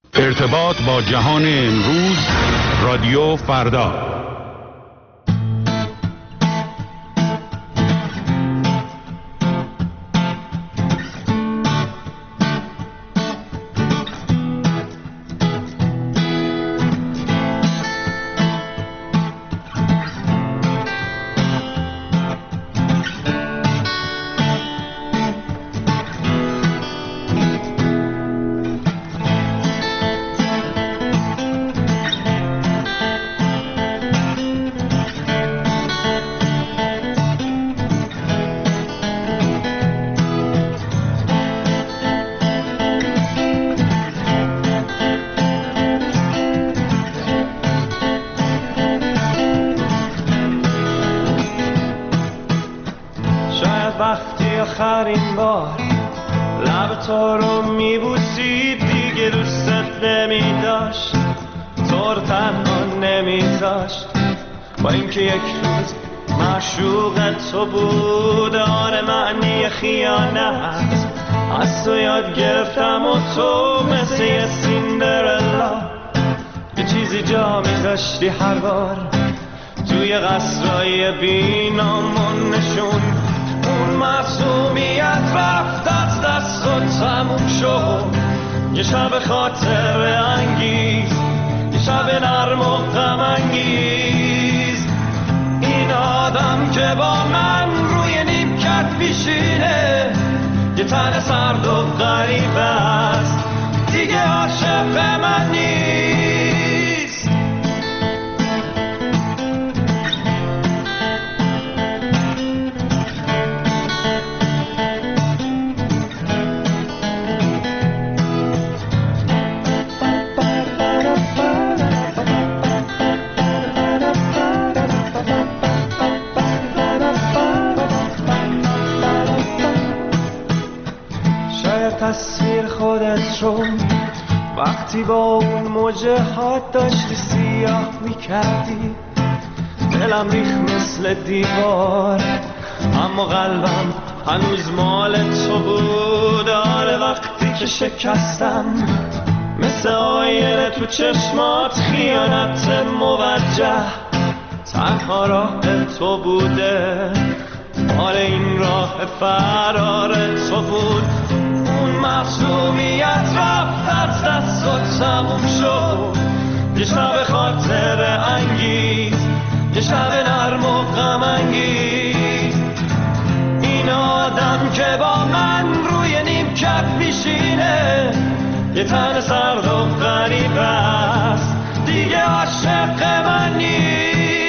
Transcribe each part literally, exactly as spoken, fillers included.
ارتباط با جهان امروز، رادیو فردا. آخرین بار لب تو رو میبوسید، دیگه دوستت نمیداشت، تو رو تنها نمیذاشت، با اینکه یک روز معشوق تو بود. آره معنی خیانت از تو یاد گرفتم و تو مثل یه سیندرلا یه چیزی جا میذاشتی هر بار توی قصرهای بینامون نشون. اون معصومیت رفت از دست و تموم شد، یه شب خاطر انگیز، یه شب نرم و غم انگیز. این آدم که با من روی نیمکت پیشینه، یه تن سرد و غریب است، دیگه عاشق من نیست. تصویر خودت رو وقتی با اون موجه ها داشتی سیاه میکردی، دلم ریخ مثل دیوار، اما قلبم هنوز مال تو بود. آره وقتی که شکستم مثل آینه تو چشمات، خیانت موجه تنها راه تو بوده. آره این راه فرار تو بود. اون معصومیت رفت از دست و تموم شد، یه شب خاطر انگیز، یه شب نرم و غم انگیز. این آدم که با من روی نیمکت پیشینه، یه تن سرد و غریب است، دیگه عاشق من نیست.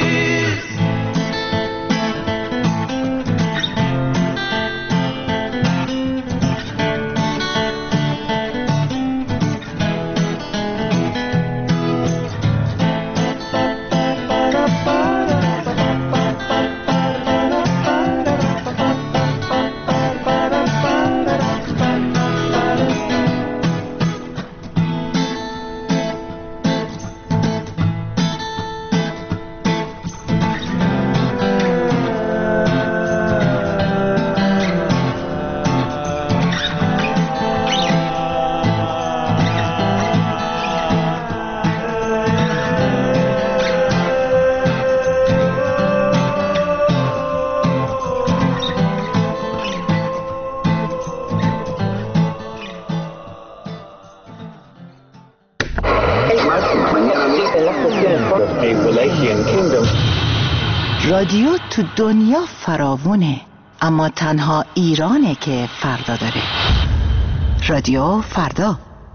رادیو تو دنیا فراوونه، اما تنها ایرانه که فردا داره. رادیو فردا.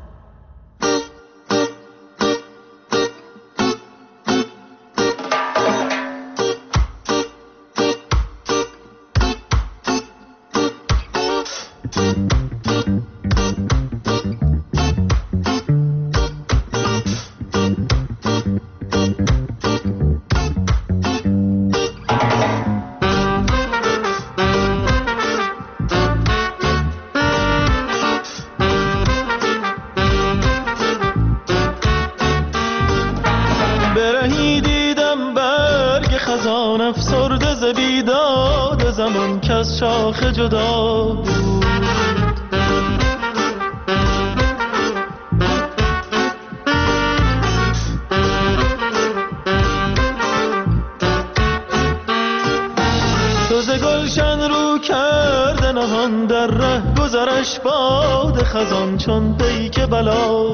شاخ جدا بود، سرش باد خزان چون پیک بلا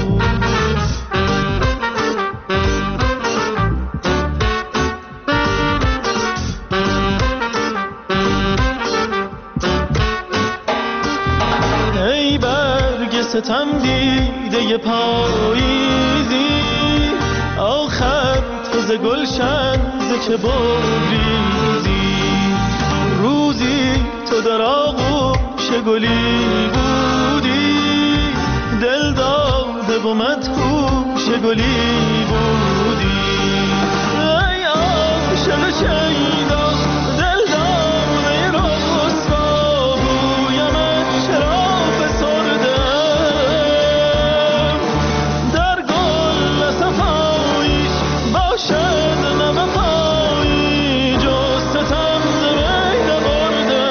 ای برگ ستم دیده پاییزی آخر تو ز گلشن ز چه بریزی روزی تو در آغوش گلی بودی دل داده و مدهوش گلی بودی ای عاشق شیدا دل داده رسوا بویمت چرا فسرده در گل صفاییش باشد نوفایی جز ستم ز می نبرده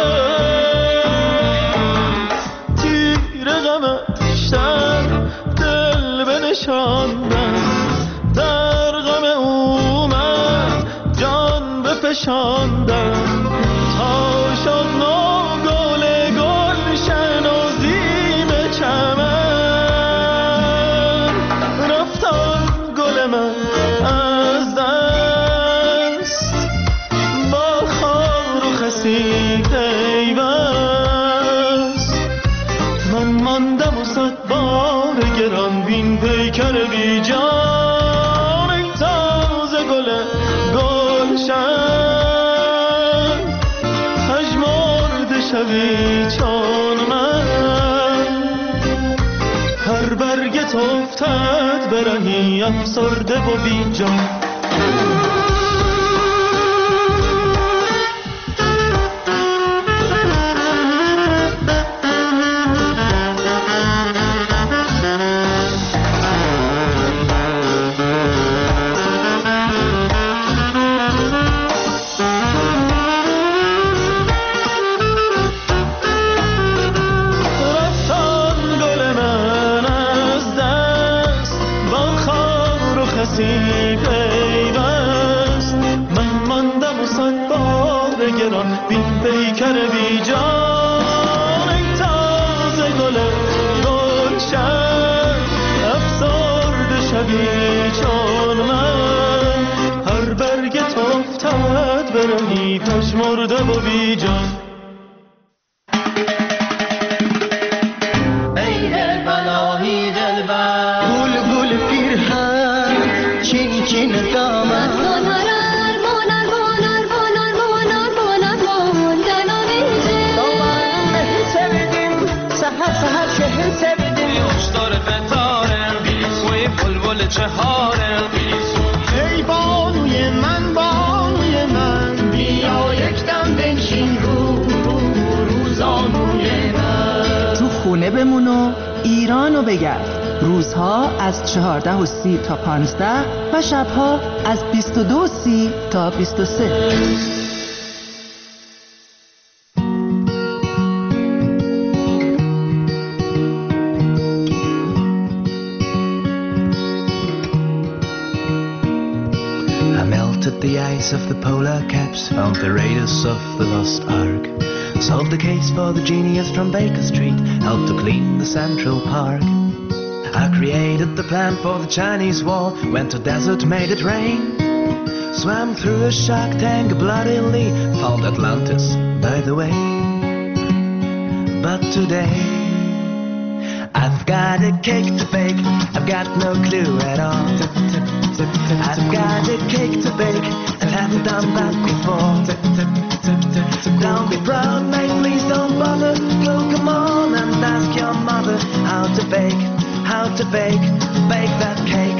تیر غمش در دل بنشاندم در غم او من جان بفشاندم تا شد نو گل گلشن و زیب چمن رفتان گل من از دست با خار و خسی پیوست من ماندم و صد بار گران بین پیکر بی جان ای تازه گل گلشن پژمرده شوی چون من هر برگت افتد برهی افسرده و بی جان پیوست من ماندم و صد بار گران بین پیکر بی جان ای تازه گل گلشن افسرده شوی چون من هر برگت افتد برهی پژمرده و بی جان ای دل بلاهی دل بر گل گل پیرهن چین چین دامن مونار مونار مونار مونار مونار مونار موندن آمیزه دامن سویدیم سهر سهر شهر سویدیم یوشدار فتاره وی بلبل چهاره ای بانوی من بانوی من بیا یک دم بنشین رو روزانوی من تو خونه بمون و ایرانو بگرد روزها از چهارده و سی تا پانزده و شبها از بیست و دو و سی تا بیست و سه. I melted the ice of the polar caps, found the raiders of the lost ark, solved the case for the genius from Baker Street, helped to clean the Central Park. I created the plan for the Chinese wall, went to desert, made it rain, swam through a shark tank bloodily, found Atlantis, by the way. But today, I've got a cake to bake, I've got no clue at all. I've got a cake to bake, and haven't done that before. Don't be proud, mate, please don't bother. Go, come on and ask your mother how to bake, how to bake, bake that cake.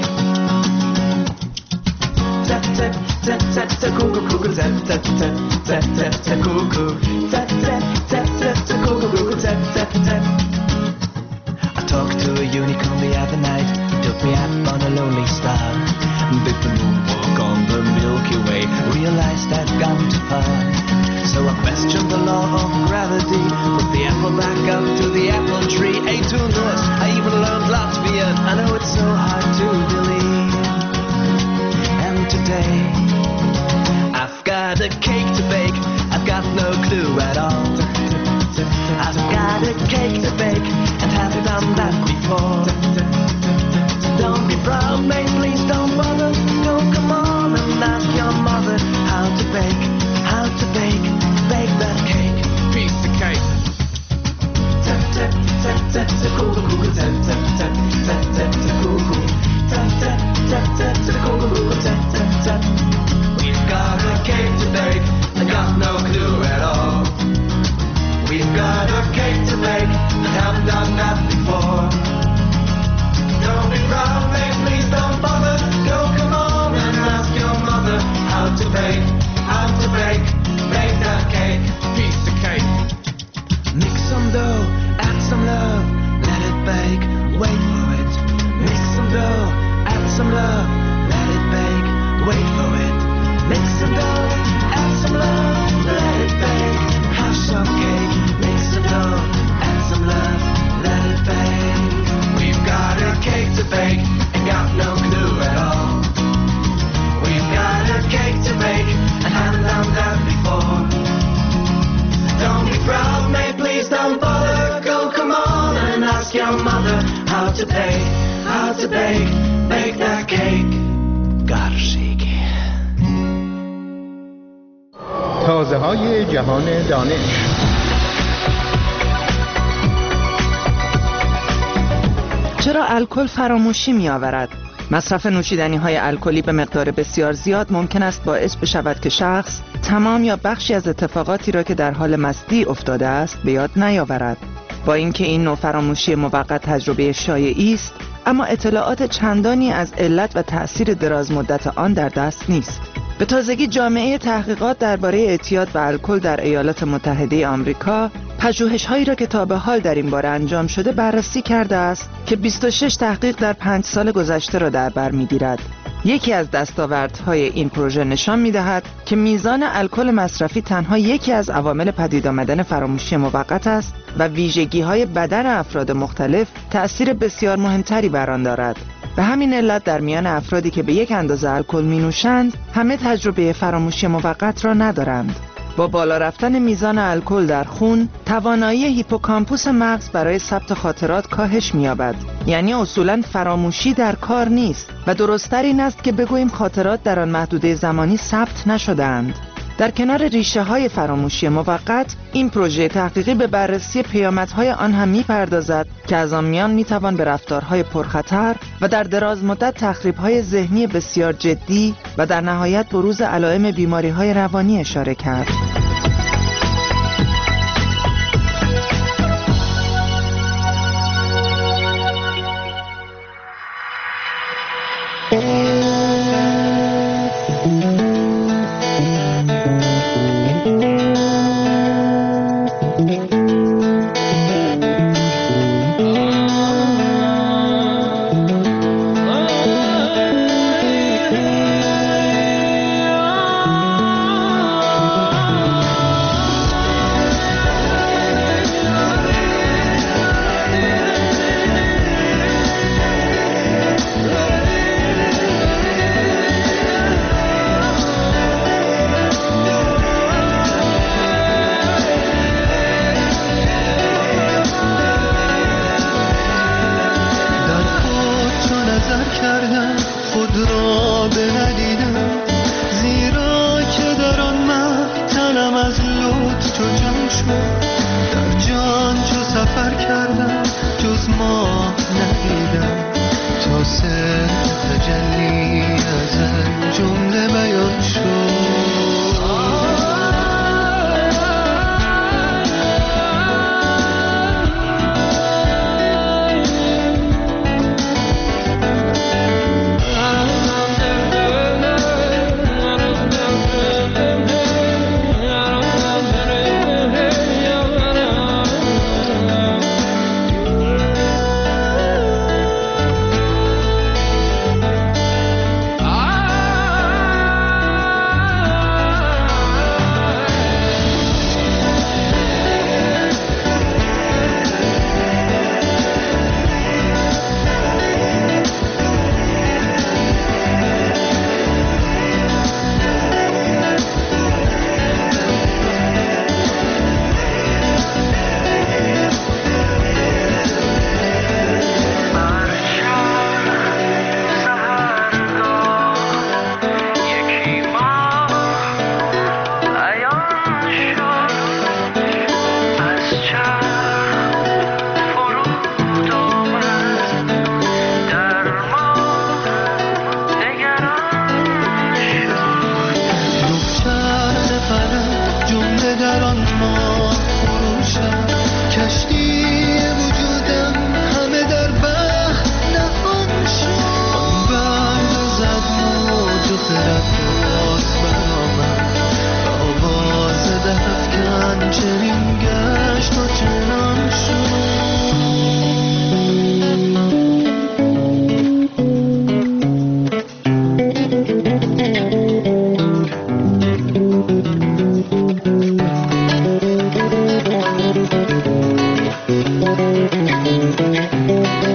Tap tap tap tap tap cuckoo cuckoo tap tap tap tap tap tap cuckoo tap tap tap tap tap cuckoo cuckoo tap tap tap. I talked to a unicorn the other night. He took me up on a lonely star. Did the moonwalk on the Milky Way. Realized I'd gone too far. So I questioned the law of gravity. Put the apple back up to the apple tree. Ate two nuts. I even learned Latvian. I know it's so hard to believe. And today, I've got a cake to bake. I've got no clue at all. I've got a cake We've got a cake to bake and got no clue at all. We've got a cake to bake and haven't done that before. Don't be proud, mate, please don't bother. Go, come on and ask your mother how to bake, how to bake, bake that cake. Piece of cake. Mix some dough, add some love, let it bake, wait for it. Mix some dough, add some love, let it bake, wait for it. Mix some dough, add some love, let it bake. Have some cake, mix some dough, add some love, let it bake. We've got a cake to bake and got no clue at all. We've got a cake to bake and haven't done that before. Don't be proud, mate, please don't bother. Go, come on and ask your mother how to bake, how to bake, bake that cake. گرشیگی تازه های جهان دانش. چرا الکل فراموشی می آورد؟ مصرف نوشیدنی های الکلی به مقدار بسیار زیاد ممکن است باعث بشود که شخص تمام یا بخشی از اتفاقاتی را که در حال مستی افتاده است به یاد نیاورد. با اینکه این نوع فراموشی موقت تجربه شایعی است، اما اطلاعات چندانی از علت و تأثیر دراز مدت آن در دست نیست. به تازگی جامعه تحقیقات درباره اعتیاد به الکل در ایالات متحده آمریکا پژوهش‌هایی را که تا به حال در این باره انجام شده بررسی کرده است که بیست و شش تحقیق در پنج سال گذشته را در بر می‌گیرد. یکی از دستاوردهای این پروژه نشان می‌دهد که میزان الکل مصرفی تنها یکی از عوامل پدید آمدن فراموشی موقت است و ویژگی‌های بدن افراد مختلف تأثیر بسیار مهمتری بر آن دارد. به همین علت در میان افرادی که به یک اندازه الکل می‌نوشند، همه تجربه فراموشی موقت را ندارند. با بالا رفتن میزان الکل در خون، توانایی هیپوکامپوس مغز برای ثبت خاطرات کاهش می‌یابد. یعنی اصولاً فراموشی در کار نیست و درست‌تر این است که بگوییم خاطرات در آن محدوده زمانی ثبت نشده‌اند. در کنار ریشه‌های فراموشی موقت، این پروژه تحقیقی به بررسی پیامدهای آن هم می‌پردازد که از آن میان می‌توان به رفتارهای پرخطر و در دراز مدت تخریب‌های ذهنی بسیار جدی و در نهایت بروز علائم بیماری‌های روانی اشاره کرد.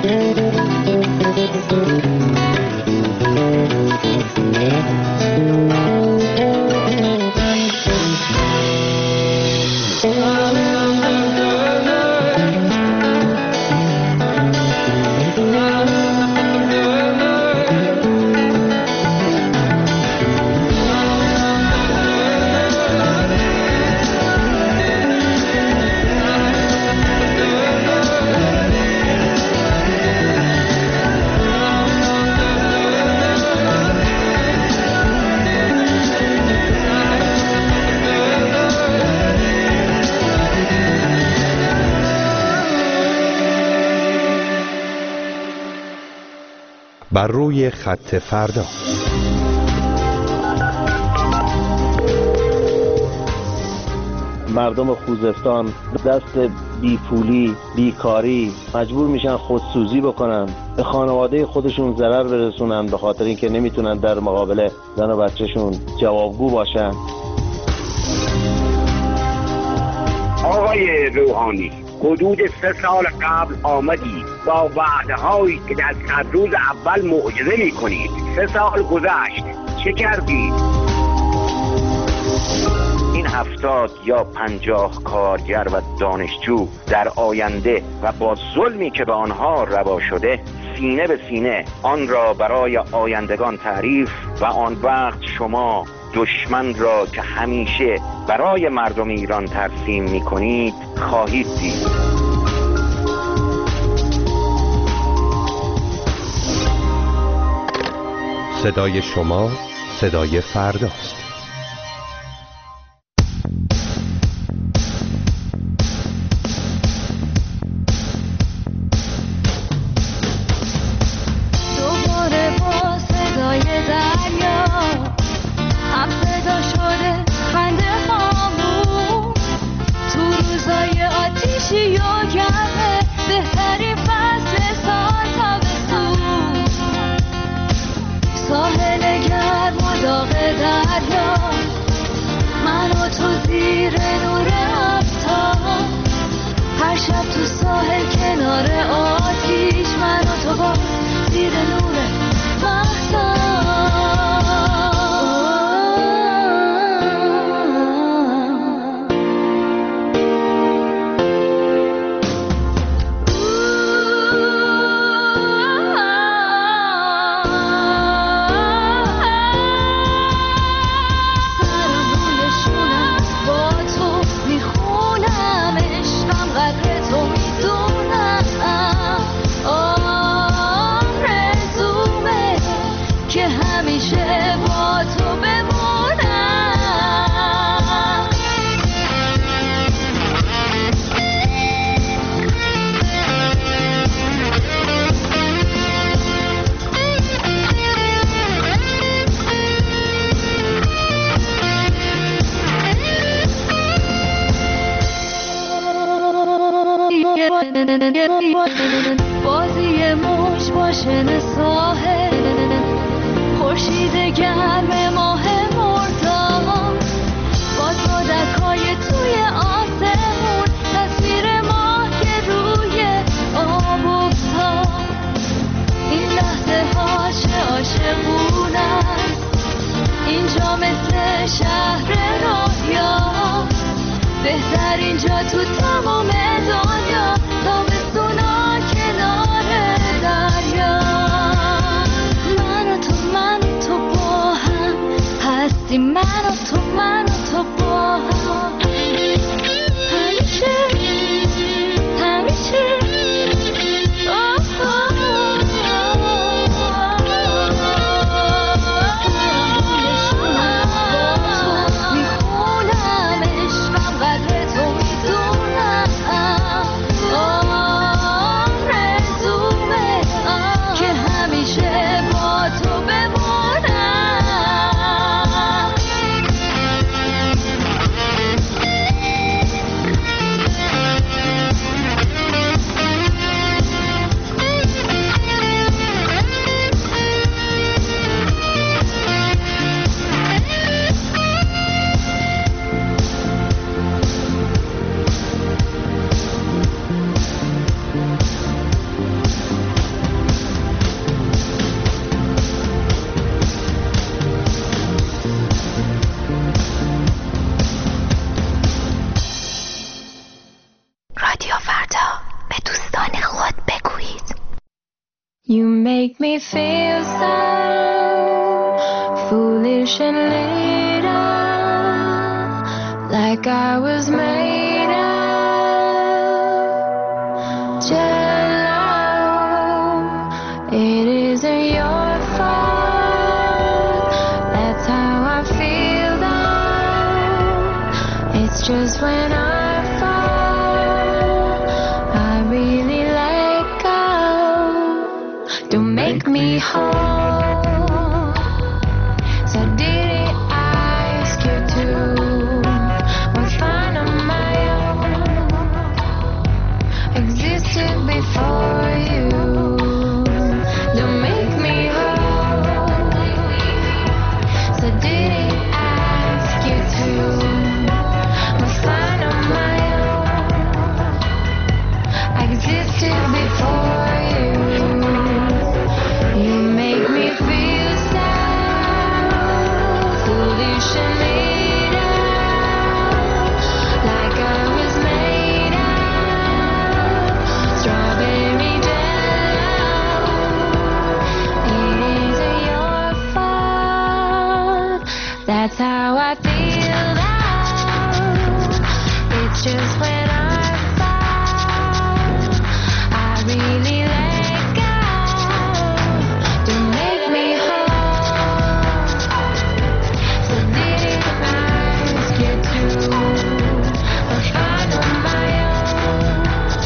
بر روی خط فردا. مردم خوزستان دست بیپولی، بیکاری مجبور میشن خودسوزی بکنن، به خانواده خودشون ضرر برسونن به خاطر اینکه نمیتونن در مقابل زن و بچهشون جوابگو باشن. آقای روحانی، حدود سه سال قبل آمدید با وعده هایی که در صد روز اول معجزه می کنید. سه سال گذشت، چه کردید؟ این هفتاد یا پنجاه کارگر و دانشجو در آینده و با ظلمی که به آنها روا شده سینه به سینه آن را برای آیندگان تعریف و آن وقت شما دشمن را که همیشه برای مردم ایران ترسیم می کنید خواهید دید. صدای شما صدای فرداست. دوباره با صدای دریا هم صدا شده خنده هامون تو روزای آتیشی و گرمه بهترین فصل سال تابستون، ساحل گرم و داغ دریا، من و تو زیر نور آفتاب، هر شب تو ساحل کنار آتیش، من و تو با زیر نور مهتاب. بازی موج باشن ساحل، خورشید گرم ماه مرداد، با صدکای توی آسمون، تصویر ماه که روی آب افتاد. این لحظه هاش عاشقونه است، اینجا مثل شهر رویا، بهترین جا تو تمام دنیا، تابستونا کنار دریا. من و تو من و تو با هم هستی، من و تو من و تو با هم همیشه همیشه. میخونم عشقم قدر تو میدونم. You make me feel so foolish and little, like I was made of jello. It isn't your fault, that's how I feel though. It's just when I fall, I really let go. Don't make me whole, so did it ask you to? Was fine on my own, existed before you. Don't make me whole, so did it ask you to? Was fine on my own, existed before you. You make me feel so foolish and little, like I was made of strawberry jello. It isn't your fault, that's how I feel though. It's just when I fall, I really let go. Don't make me whole, so did it ask you to? Was fine on my own,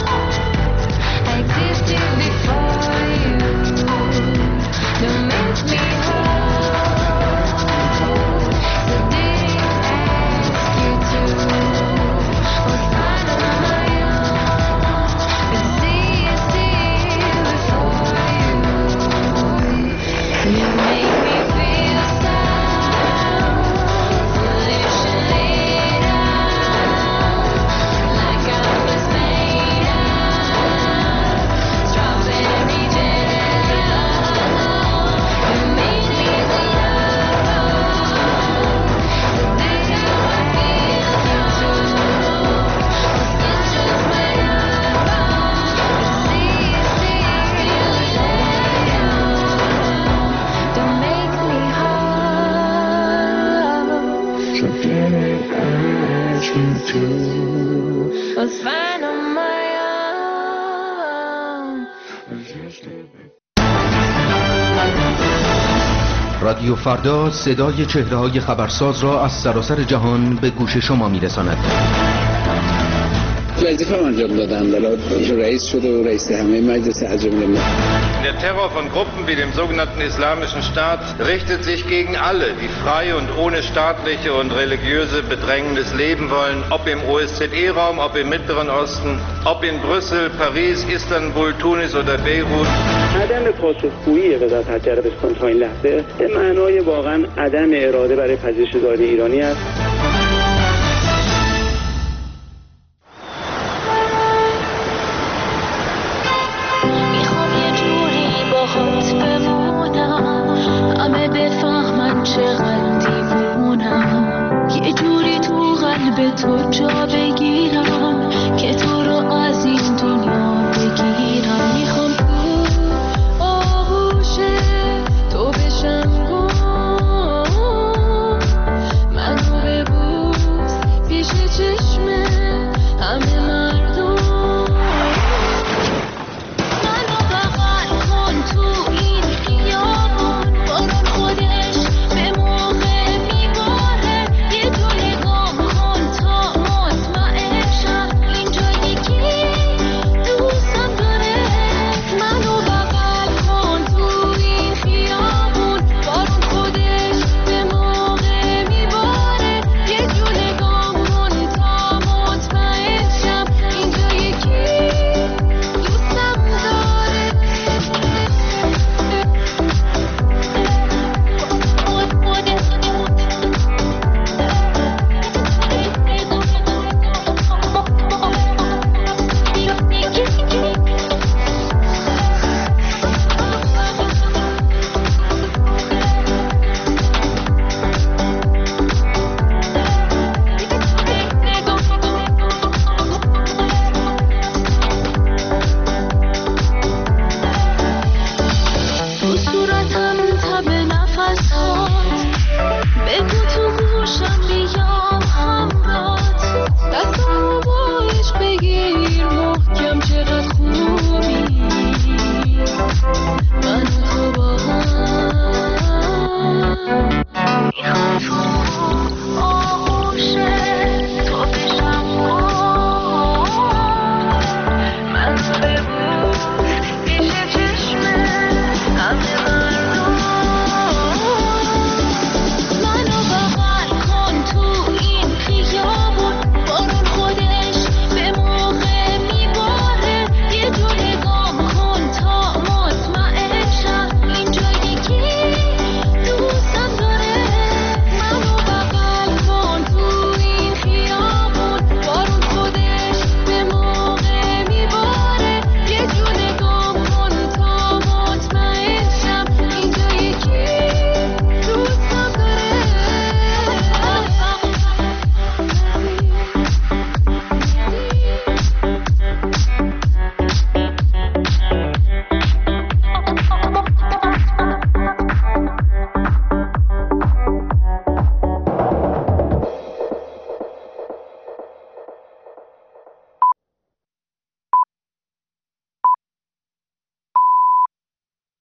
existed before you. Don't make me whole, so did it ask you to? Was fine on my own, existed before you. You make me feel so foolish and little, like I was made of strawberry jello. You made me feel so that's how I feel too. It's just when I fall, existed don't make me whole. So did it ask you to? Was fine on my own. رادیو فردا صدای چهره‌های خبرساز را از سراسر جهان به گوش شما می‌رساند. وظیفه انجام دادم، حالا رئیس شده و رئیس همه مجلس عجم ملت. Der Terror von Gruppen wie dem sogenannten Islamischen Staat richtet sich gegen alle, die frei und ohne staatliche und religiöse Bedrängnis leben wollen, ob im O S Z E-Raum, ob im Mittleren Osten, ob in Brüssel, Paris, Istanbul, Tunis oder Beirut. عدم پاسخگویی وزارت خارجه عربستان تا این لحظه به معنای واقعا عدم اراده برای پذیرش دادگاه ایرانی است. همه بفهمن چقدر دیوونم، یه جوری تو قلب تو جا